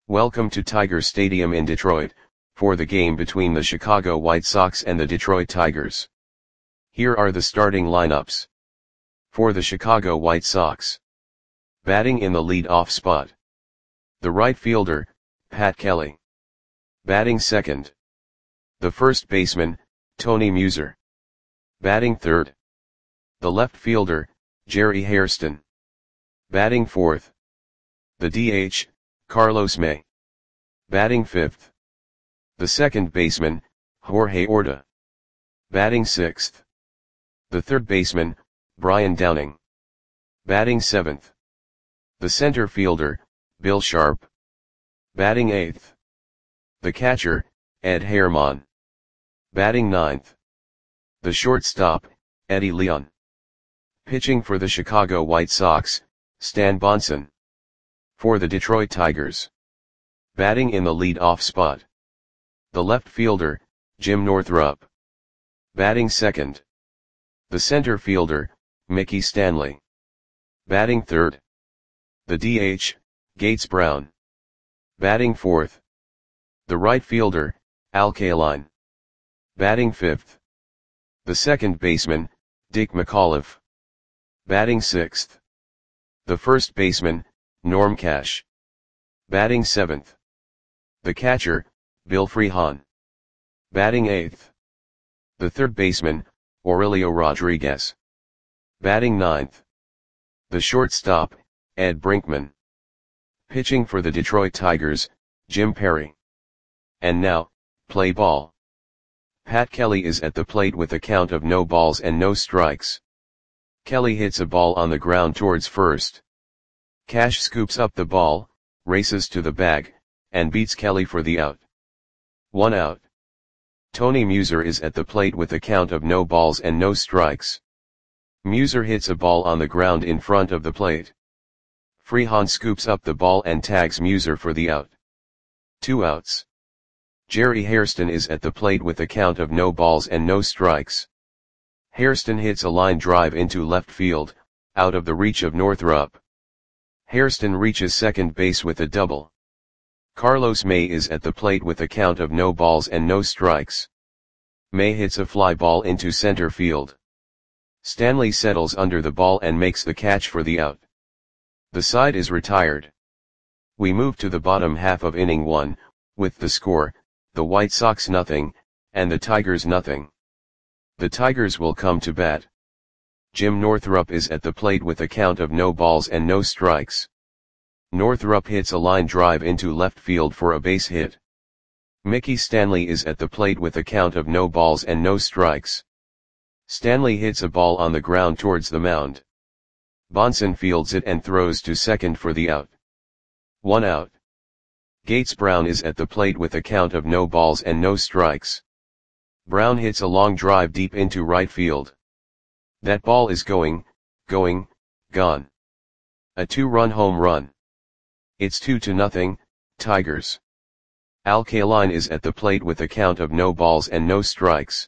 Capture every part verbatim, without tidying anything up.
Welcome to Tiger Stadium in Detroit, for the game between the Chicago White Sox and the Detroit Tigers. Here are the starting lineups. For the Chicago White Sox. Batting in the lead-off spot. The right fielder, Pat Kelly. Batting second. The first baseman, Tony Muser. Batting third. The left fielder, Jerry Hairston. Batting fourth. The D H, Carlos May. Batting fifth. The second baseman, Jorge Orta. Batting sixth. The third baseman, Brian Downing. Batting seventh. The center fielder, Bill Sharp. Batting eighth. The catcher, Ed Herman. Batting ninth. The shortstop, Eddie Leon. Pitching for the Chicago White Sox, Stan Bonson. For the Detroit Tigers. Batting in the lead-off spot. The left fielder, Jim Northrup. Batting second. The center fielder, Mickey Stanley. Batting third. The D H, Gates Brown. Batting fourth. The right fielder, Al Kaline. Batting fifth. The second baseman, Dick McAuliffe. Batting sixth. The first baseman, Norm Cash. Batting seventh. The catcher, Bill Freehan. Batting eighth. The third baseman, Aurelio Rodriguez. Batting ninth. The shortstop, Ed Brinkman. Pitching for the Detroit Tigers, Jim Perry. And now, play ball. Pat Kelly is at the plate with a count of no balls and no strikes. Kelly hits a ball on the ground towards first. Cash scoops up the ball, races to the bag, and beats Kelly for the out. One out. Tony Muser is at the plate with a count of no balls and no strikes. Muser hits a ball on the ground in front of the plate. Freehan scoops up the ball and tags Muser for the out. Two outs. Jerry Hairston is at the plate with a count of no balls and no strikes. Hairston hits a line drive into left field, out of the reach of Northrup. Hairston reaches second base with a double. Carlos May is at the plate with a count of no balls and no strikes. May hits a fly ball into center field. Stanley settles under the ball and makes the catch for the out. The side is retired. We move to the bottom half of inning one, with the score, the White Sox nothing, and the Tigers nothing. The Tigers will come to bat. Jim Northrup is at the plate with a count of no balls and no strikes. Northrup hits a line drive into left field for a base hit. Mickey Stanley is at the plate with a count of no balls and no strikes. Stanley hits a ball on the ground towards the mound. Bonson fields it and throws to second for the out. One out. Gates Brown is at the plate with a count of no balls and no strikes. Brown hits a long drive deep into right field. That ball is going, going, gone. A two-run home run. It's two to nothing, Tigers. Al Kaline is at the plate with a count of no balls and no strikes.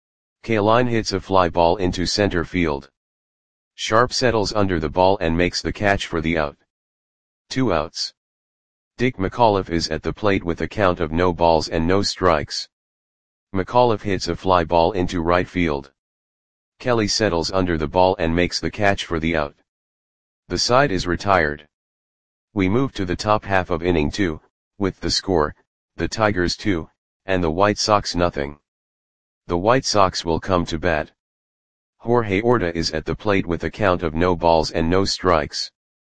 Kaline hits a fly ball into center field. Sharp settles under the ball and makes the catch for the out. Two outs. Dick McAuliffe is at the plate with a count of no balls and no strikes. McAuliffe hits a fly ball into right field. Kelly settles under the ball and makes the catch for the out. The side is retired. We move to the top half of inning two, with the score, the Tigers two, and the White Sox nothing. The White Sox will come to bat. Jorge Orta is at the plate with a count of no balls and no strikes.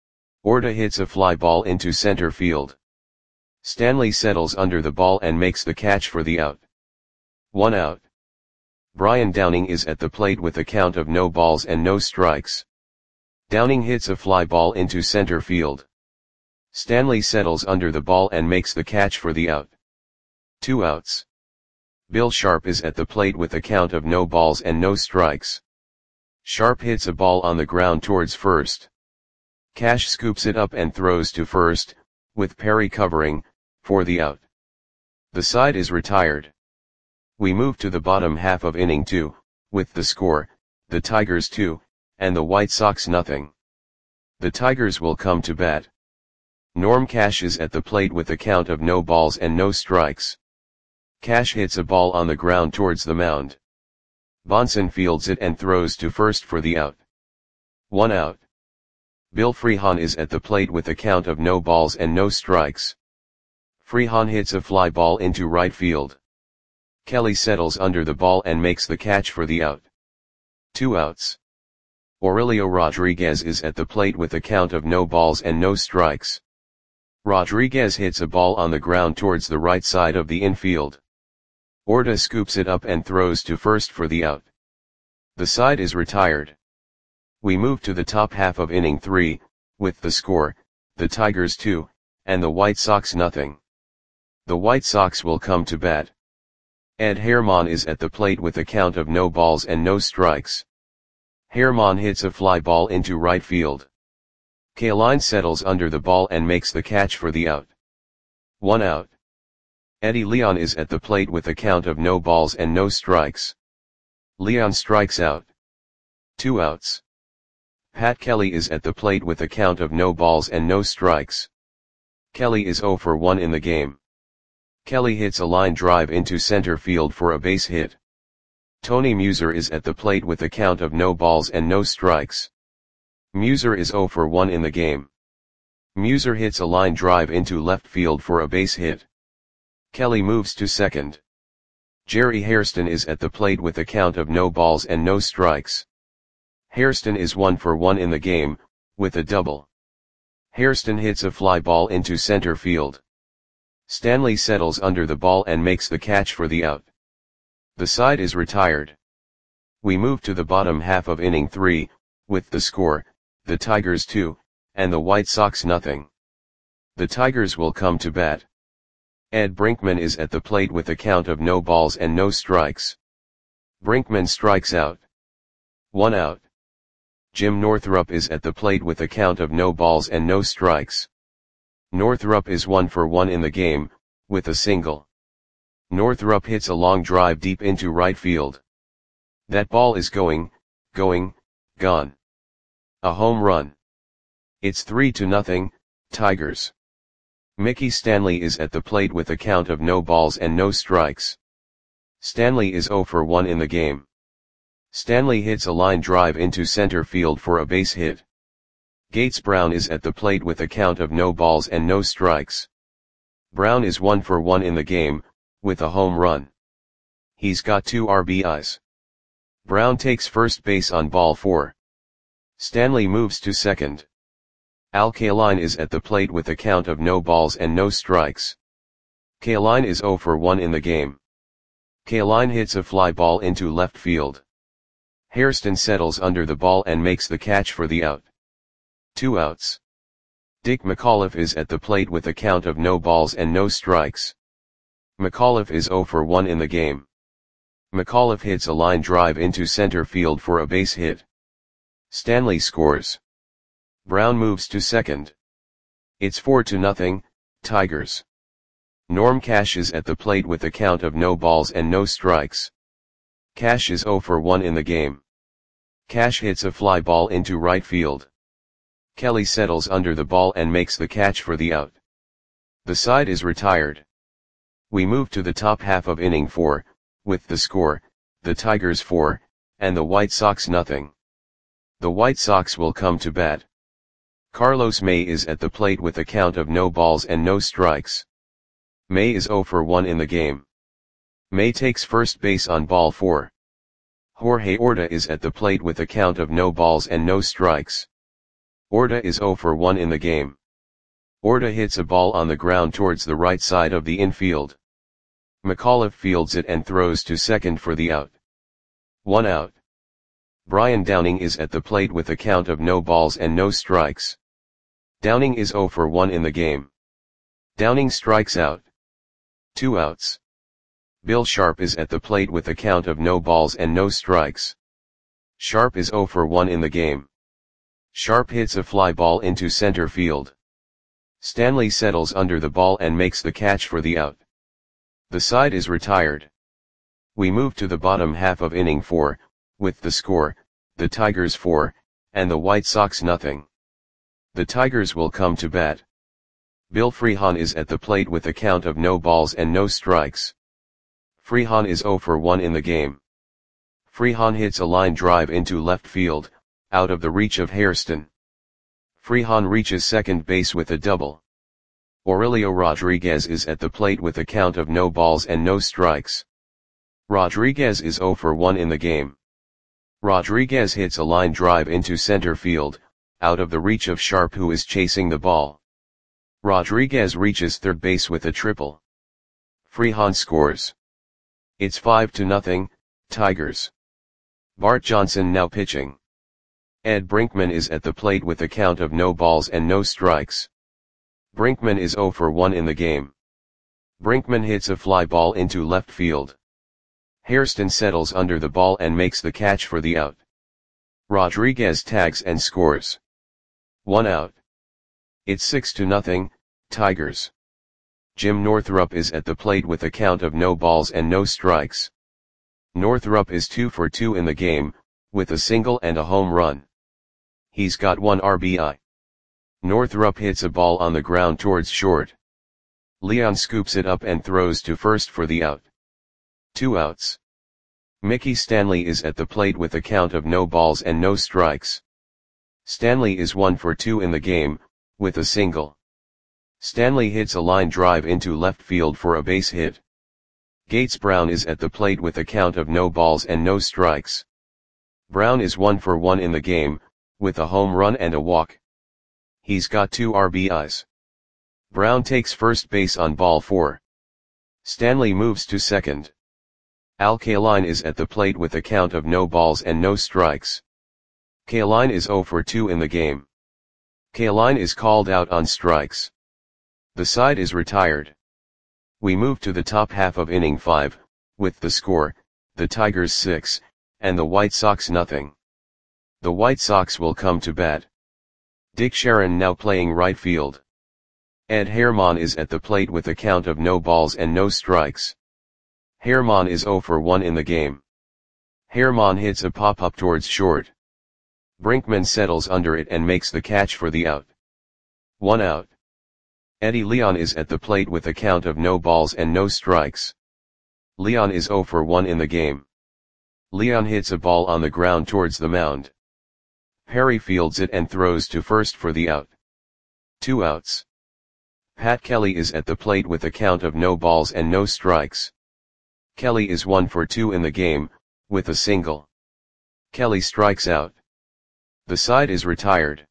Orta hits a fly ball into center field. Stanley settles under the ball and makes the catch for the out. One out. Brian Downing is at the plate with a count of no balls and no strikes. Downing hits a fly ball into center field. Stanley settles under the ball and makes the catch for the out. Two outs. Bill Sharp is at the plate with a count of no balls and no strikes. Sharp hits a ball on the ground towards first. Cash scoops it up and throws to first, with Perry covering, for the out. The side is retired. We move to the bottom half of inning two, with the score, the Tigers two, and the White Sox nothing. The Tigers will come to bat. Norm Cash is at the plate with a count of no balls and no strikes. Cash hits a ball on the ground towards the mound. Bonson fields it and throws to first for the out. One out. Bill Freehan is at the plate with a count of no balls and no strikes. Freehan hits a fly ball into right field. Kelly settles under the ball and makes the catch for the out. Two outs. Aurelio Rodriguez is at the plate with a count of no balls and no strikes. Rodriguez hits a ball on the ground towards the right side of the infield. Orta scoops it up and throws to first for the out. The side is retired. We move to the top half of inning three, with the score, the Tigers two, and the White Sox nothing. The White Sox will come to bat. Ed Herman is at the plate with a count of no balls and no strikes. Herman hits a fly ball into right field. Kaline settles under the ball and makes the catch for the out. One out. Eddie Leon is at the plate with a count of no balls and no strikes. Leon strikes out. Two outs. Pat Kelly is at the plate with a count of no balls and no strikes. Kelly is zero for one in the game. Kelly hits a line drive into center field for a base hit. Tony Muser is at the plate with a count of no balls and no strikes. Muser is zero for one in the game. Muser hits a line drive into left field for a base hit. Kelly moves to second. Jerry Hairston is at the plate with a count of no balls and no strikes. Hairston is one for one in the game, with a double. Hairston hits a fly ball into center field. Stanley settles under the ball and makes the catch for the out. The side is retired. We move to the bottom half of inning three, with the score, the Tigers two, and the White Sox nothing. The Tigers will come to bat. Ed Brinkman is at the plate with a count of no balls and no strikes. Brinkman strikes out. One out. Jim Northrup is at the plate with a count of no balls and no strikes. Northrup is one for one in the game, with a single. Northrup hits a long drive deep into right field. That ball is going, going, gone. A home run. It's three to nothing, Tigers. Mickey Stanley is at the plate with a count of no balls and no strikes. Stanley is zero for one in the game. Stanley hits a line drive into center field for a base hit. Gates Brown is at the plate with a count of no balls and no strikes. Brown is one for one in the game, with a home run. He's got two R B Is. Brown takes first base on ball four. Stanley moves to second. Al Kaline is at the plate with a count of no balls and no strikes. Kaline is zero for one in the game. Kaline hits a fly ball into left field. Hairston settles under the ball and makes the catch for the out. Two outs. Dick McAuliffe is at the plate with a count of no balls and no strikes. McAuliffe is zero for one in the game. McAuliffe hits a line drive into center field for a base hit. Stanley scores. Brown moves to second. It's four to nothing, Tigers. Norm Cash is at the plate with a count of no balls and no strikes. Cash is zero for one in the game. Cash hits a fly ball into right field. Kelly settles under the ball and makes the catch for the out. The side is retired. We move to the top half of inning four, with the score, the Tigers four, and the White Sox nothing. The White Sox will come to bat. Carlos May is at the plate with a count of no balls and no strikes. May is zero for one in the game. May takes first base on ball four. Jorge Orta is at the plate with a count of no balls and no strikes. Orta is zero for one in the game. Orta hits a ball on the ground towards the right side of the infield. McAuliffe fields it and throws to second for the out. One out. Brian Downing is at the plate with a count of no balls and no strikes. Downing is zero for one in the game. Downing strikes out. Two outs. Bill Sharp is at the plate with a count of no balls and no strikes. Sharp is zero for one in the game. Sharp hits a fly ball into center field. Stanley settles under the ball and makes the catch for the out. The side is retired. We move to the bottom half of inning four, with the score, the Tigers four, and the White Sox nothing. The Tigers will come to bat. Bill Freehan is at the plate with a count of no balls and no strikes. Freehan is zero for one in the game. Freehan hits a line drive into left field, out of the reach of Hairston. Freehan reaches second base with a double. Aurelio Rodriguez is at the plate with a count of no balls and no strikes. Rodriguez is zero for one in the game. Rodriguez hits a line drive into center field, out of the reach of Sharp, who is chasing the ball. Rodriguez reaches third base with a triple. Freehan scores. It's five to nothing, Tigers. Bart Johnson now pitching. Ed Brinkman is at the plate with a count of no balls and no strikes. Brinkman is zero for one in the game. Brinkman hits a fly ball into left field. Hairston settles under the ball and makes the catch for the out. Rodriguez tags and scores. One out. It's six to nothing, Tigers. Jim Northrup is at the plate with a count of no balls and no strikes. Northrup is two for two in the game, with a single and a home run. He's got one R B I. Northrup hits a ball on the ground towards short. Leon scoops it up and throws to first for the out. Two outs. Mickey Stanley is at the plate with a count of no balls and no strikes. Stanley is one for two in the game, with a single. Stanley hits a line drive into left field for a base hit. Gates Brown is at the plate with a count of no balls and no strikes. Brown is one for one in the game, with a home run and a walk. He's got two R B Is. Brown takes first base on ball four. Stanley moves to second. Al Kaline is at the plate with a count of no balls and no strikes. Kaline is zero for two in the game. Kaline is called out on strikes. The side is retired. We move to the top half of inning five, with the score, the Tigers six, and the White Sox nothing. The White Sox will come to bat. Dick Sharon now playing right field. Ed Herman is at the plate with a count of no balls and no strikes. Herman is zero for one in the game. Herman hits a pop-up towards short. Brinkman settles under it and makes the catch for the out. One out. Eddie Leon is at the plate with a count of no balls and no strikes. Leon is zero for one in the game. Leon hits a ball on the ground towards the mound. Perry fields it and throws to first for the out. Two outs. Pat Kelly is at the plate with a count of no balls and no strikes. Kelly is one for two in the game, with a single. Kelly strikes out. The side is retired.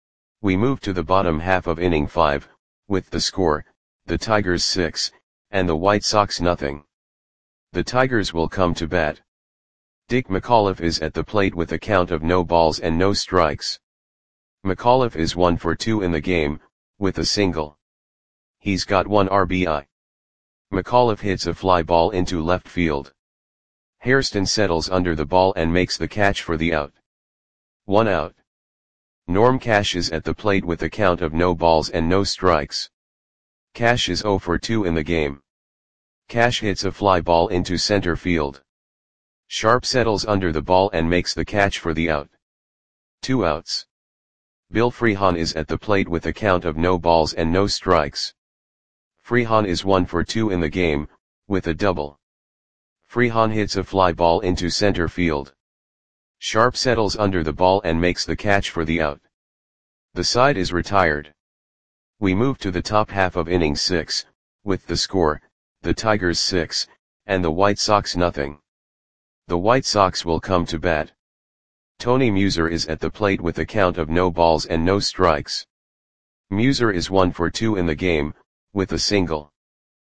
We move to the bottom half of inning five, with the score, the Tigers six, and the White Sox nothing. The Tigers will come to bat. Dick McAuliffe is at the plate with a count of no balls and no strikes. McAuliffe is one for two in the game, with a single. He's got one R B I. McAuliffe hits a fly ball into left field. Hairston settles under the ball and makes the catch for the out. One out. Norm Cash is at the plate with a count of no balls and no strikes. Cash is zero for two in the game. Cash hits a fly ball into center field. Sharp settles under the ball and makes the catch for the out. Two outs. Bill Freehan is at the plate with a count of no balls and no strikes. Freehan is one for two in the game, with a double. Freehan hits a fly ball into center field. Sharp settles under the ball and makes the catch for the out. The side is retired. We move to the top half of inning six, with the score, the Tigers six, and the White Sox nothing. The White Sox will come to bat. Tony Muser is at the plate with a count of no balls and no strikes. Muser is one for two in the game, with a single.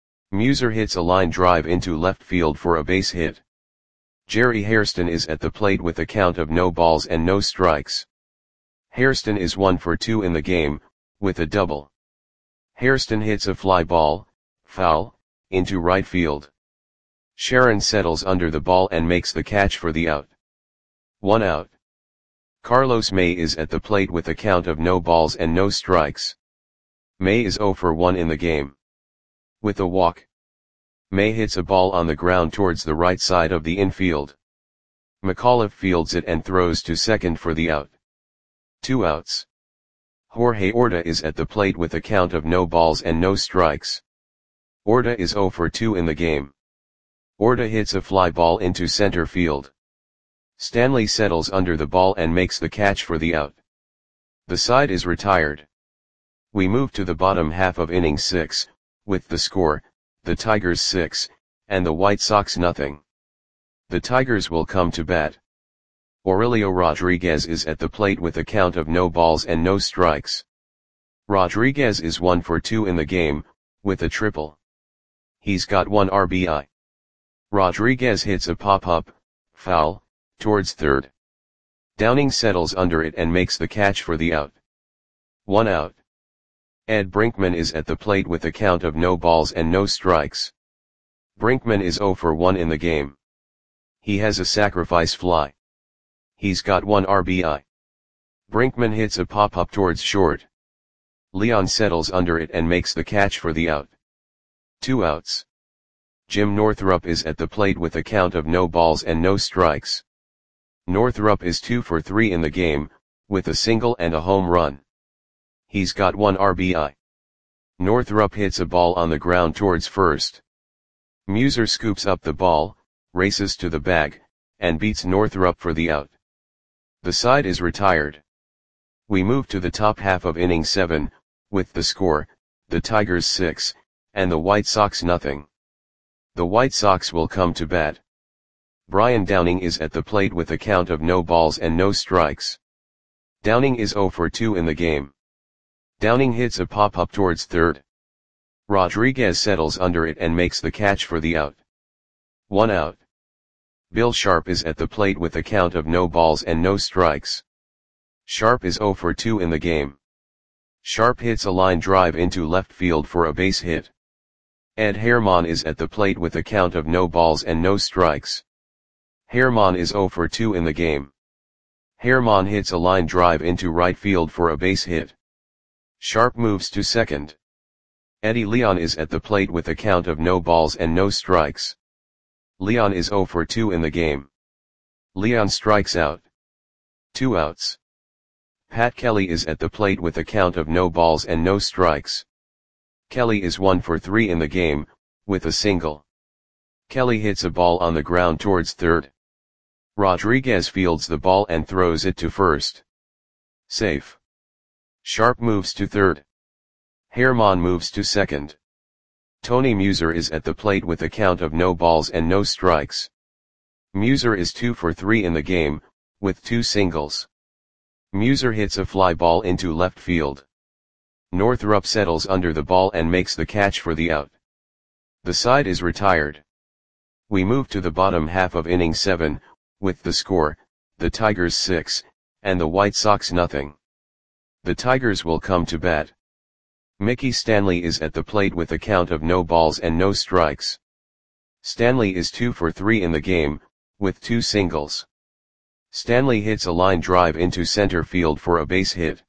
Muser hits a line drive into left field for a base hit. Jerry Hairston is at the plate with a count of no balls and no strikes. Hairston is one for two in the game, with a double. Hairston hits a fly ball, foul, into right field. Sharon settles under the ball and makes the catch for the out. One out. Carlos May is at the plate with a count of no balls and no strikes. May is zero for one in the game. With a walk. May hits a ball on the ground towards the right side of the infield. McAuliffe fields it and throws to second for the out. Two outs. Jorge Orta is at the plate with a count of no balls and no strikes. Orta is zero for two in the game. Orta hits a fly ball into center field. Stanley settles under the ball and makes the catch for the out. The side is retired. We move to the bottom half of inning six, with the score, the Tigers six, and the White Sox nothing. The Tigers will come to bat. Aurelio Rodriguez is at the plate with a count of no balls and no strikes. Rodriguez is one for two in the game, with a triple. He's got one R B I. Rodriguez hits a pop-up, foul, towards third. Downing settles under it and makes the catch for the out. One out. Ed Brinkman is at the plate with a count of no balls and no strikes. Brinkman is zero for one in the game. He has a sacrifice fly. He's got one R B I. Brinkman hits a pop-up towards short. Leon settles under it and makes the catch for the out. Two outs. Jim Northrup is at the plate with a count of no balls and no strikes. Northrup is two for three in the game, with a single and a home run. He's got one R B I. Northrup hits a ball on the ground towards first. Muser scoops up the ball, races to the bag, and beats Northrup for the out. The side is retired. We move to the top half of inning seven, with the score, the Tigers six, and the White Sox nothing. The White Sox will come to bat. Brian Downing is at the plate with a count of no balls and no strikes. Downing is zero for two in the game. Downing hits a pop-up towards third. Rodriguez settles under it and makes the catch for the out. One out. Bill Sharp is at the plate with a count of no balls and no strikes. Sharp is zero for two in the game. Sharp hits a line drive into left field for a base hit. Ed Herman is at the plate with a count of no balls and no strikes. Herman is zero for two in the game. Herman hits a line drive into right field for a base hit. Sharp moves to second. Eddie Leon is at the plate with a count of no balls and no strikes. Leon is zero for two in the game. Leon strikes out. Two outs. Pat Kelly is at the plate with a count of no balls and no strikes. Kelly is one for three in the game, with a single. Kelly hits a ball on the ground towards third. Rodriguez fields the ball and throws it to first. Safe. Sharp moves to third. Herman moves to second. Tony Muser is at the plate with a count of no balls and no strikes. Muser is two for three in the game, with two singles. Muser hits a fly ball into left field. Northrup settles under the ball and makes the catch for the out. The side is retired. We move to the bottom half of inning seven, with the score, the Tigers six, and the White Sox nothing. The Tigers will come to bat. Mickey Stanley is at the plate with a count of no balls and no strikes. Stanley is two for three in the game, with two singles. Stanley hits a line drive into center field for a base hit.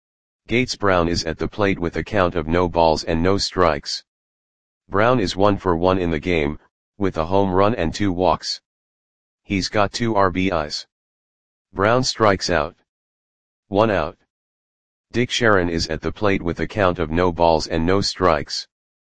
Gates Brown is at the plate with a count of no balls and no strikes. Brown is one for one in the game, with a home run and two walks. He's got two R B Is. Brown strikes out. One out. Dick Sharon is at the plate with a count of no balls and no strikes.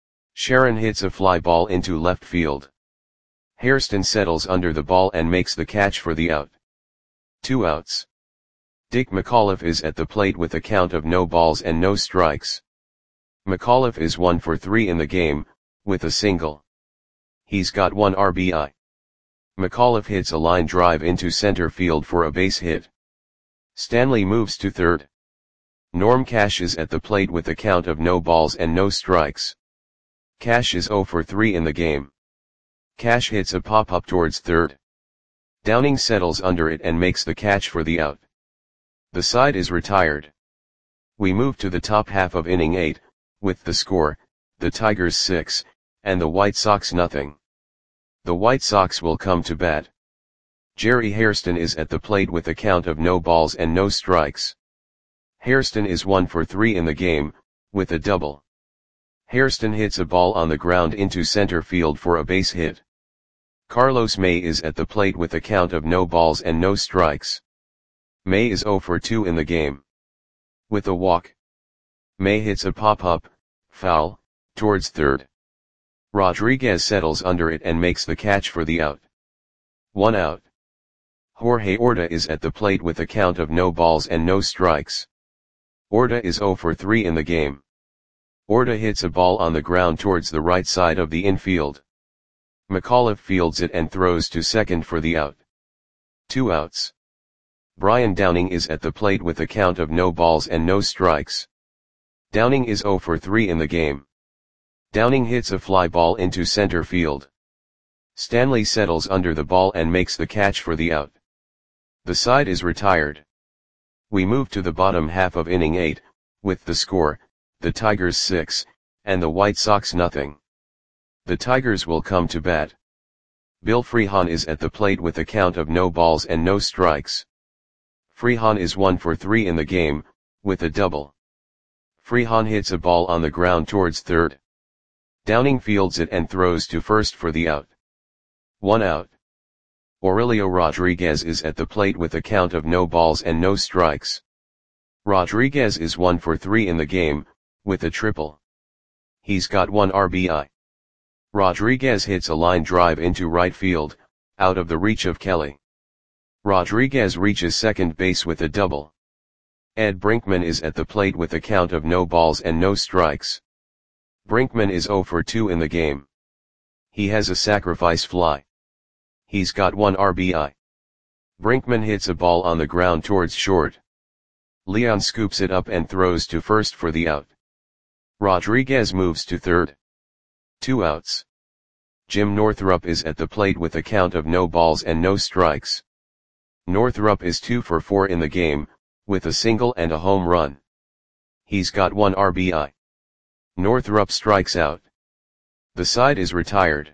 Sharon hits a fly ball into left field. Hairston settles under the ball and makes the catch for the out. Two outs. Dick McAuliffe is at the plate with a count of no balls and no strikes. McAuliffe is one for three in the game, with a single. He's got one R B I. McAuliffe hits a line drive into center field for a base hit. Stanley moves to third. Norm Cash is at the plate with a count of no balls and no strikes. Cash is zero for three in the game. Cash hits a pop-up towards third. Downing settles under it and makes the catch for the out. The side is retired. We move to the top half of inning eight, with the score, the Tigers six, and the White Sox nothing. The White Sox will come to bat. Jerry Hairston is at the plate with a count of no balls and no strikes. Hairston is one for three in the game, with a double. Hairston hits a ball on the ground into center field for a base hit. Carlos May is at the plate with a count of no balls and no strikes. May is zero for two in the game. With a walk, May hits a pop-up, foul, towards third. Rodriguez settles under it and makes the catch for the out. One out. Jorge Orta is at the plate with a count of no balls and no strikes. Orta is zero for three in the game. Orta hits a ball on the ground towards the right side of the infield. McAuliffe fields it and throws to second for the out. Two outs. Brian Downing is at the plate with a count of no balls and no strikes. Downing is zero for three in the game. Downing hits a fly ball into center field. Stanley settles under the ball and makes the catch for the out. The side is retired. We move to the bottom half of inning eight, with the score, the Tigers six, and the White Sox nothing. The Tigers will come to bat. Bill Freehan is at the plate with a count of no balls and no strikes. Freehan is one for three in the game, with a double. Freehan hits a ball on the ground towards third. Downing fields it and throws to first for the out. One out. Aurelio Rodriguez is at the plate with a count of no balls and no strikes. Rodriguez is one for three in the game, with a triple. He's got one R B I. Rodriguez hits a line drive into right field, out of the reach of Kelly. Rodriguez reaches second base with a double. Ed Brinkman is at the plate with a count of no balls and no strikes. Brinkman is zero for two in the game. He has a sacrifice fly. He's got one R B I. Brinkman hits a ball on the ground towards short. Leon scoops it up and throws to first for the out. Rodriguez moves to third. Two outs. Jim Northrup is at the plate with a count of no balls and no strikes. Northrup is two for four in the game, with a single and a home run. He's got one R B I. Northrup strikes out. The side is retired.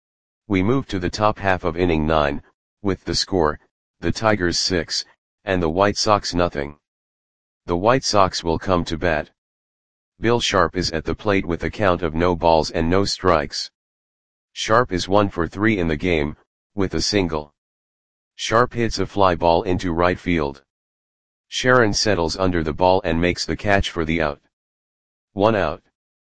We move to the top half of inning nine, with the score, the Tigers six, and the White Sox nothing. The White Sox will come to bat. Bill Sharp is at the plate with a count of no balls and no strikes. Sharp is one for three in the game, with a single. Sharp hits a fly ball into right field. Sharon settles under the ball and makes the catch for the out. One out.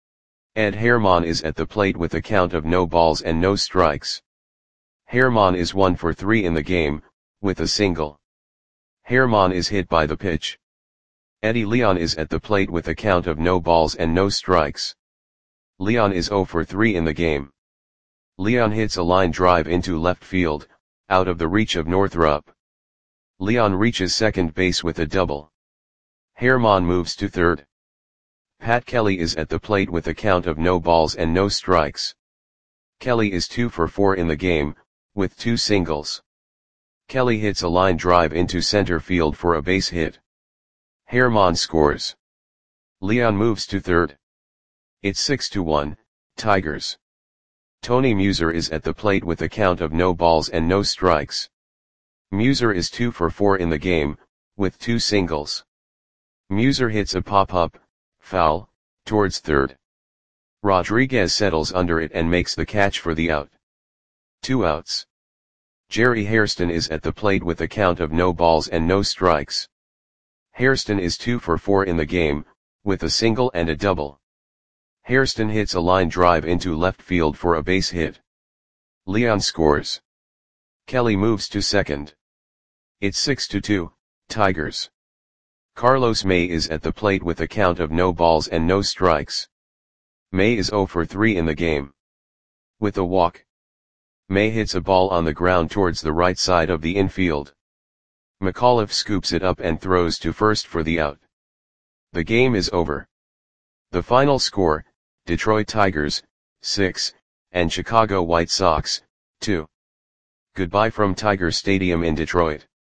Ed Herman is at the plate with a count of no balls and no strikes. Herman is one for three in the game, with a single. Herman is hit by the pitch. Eddie Leon is at the plate with a count of no balls and no strikes. Leon is zero for three in the game. Leon hits a line drive into left field, out of the reach of Northrup. Leon reaches second base with a double. Herman moves to third. Pat Kelly is at the plate with a count of no balls and no strikes. Kelly is two for four in the game, with two singles. Kelly hits a line drive into center field for a base hit. Herman scores. Leon moves to third. It's six to one, Tigers. Tony Muser is at the plate with a count of no balls and no strikes. Muser is two for four in the game, with two singles. Muser hits a pop-up, foul, towards third. Rodriguez settles under it and makes the catch for the out. Two outs. Jerry Hairston is at the plate with a count of no balls and no strikes. Hairston is two for four in the game, with a single and a double. Hairston hits a line drive into left field for a base hit. Leon scores. Kelly moves to second. It's six to two, Tigers. Carlos May is at the plate with a count of no balls and no strikes. May is zero for three in the game. With a walk. May hits a ball on the ground towards the right side of the infield. McAuliffe scoops it up and throws to first for the out. The game is over. The final score, Detroit Tigers, six, and Chicago White Sox, two. Goodbye from Tiger Stadium in Detroit.